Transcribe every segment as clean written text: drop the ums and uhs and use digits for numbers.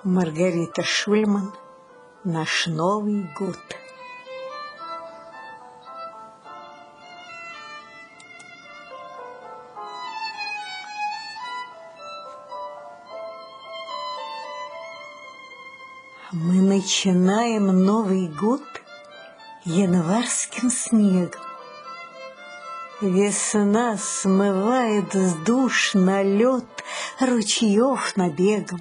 Маргарита Шульман. Наш Новый год. Мы начинаем Новый год январским снегом. Весна смывает с душ налет ручьев набегом.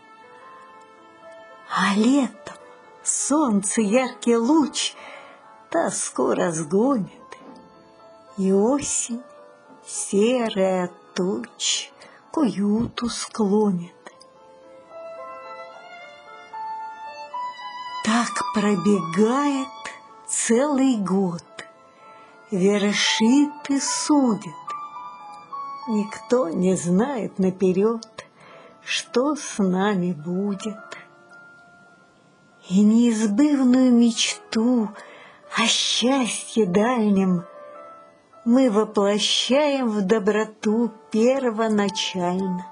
А летом солнце яркий луч тоску разгонит, и осень серая туч к уюту склонит. Так пробегает целый год, вершит и судит. Никто не знает наперед, что с нами будет. И неизбывную мечту о счастье дальнем мы воплощаем в доброту первоначально.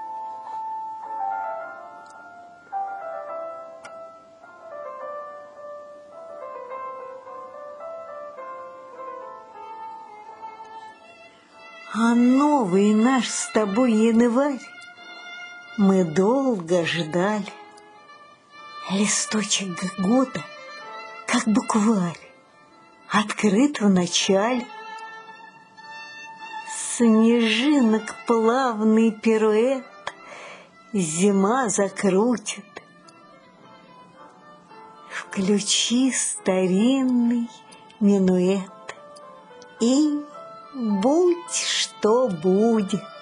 А новый наш с тобой январь мы долго ждали. Листочек года, как букварь, открыт в начале. Снежинок плавный пируэт зима закрутит. Включи старинный минуэт, и будь что будет.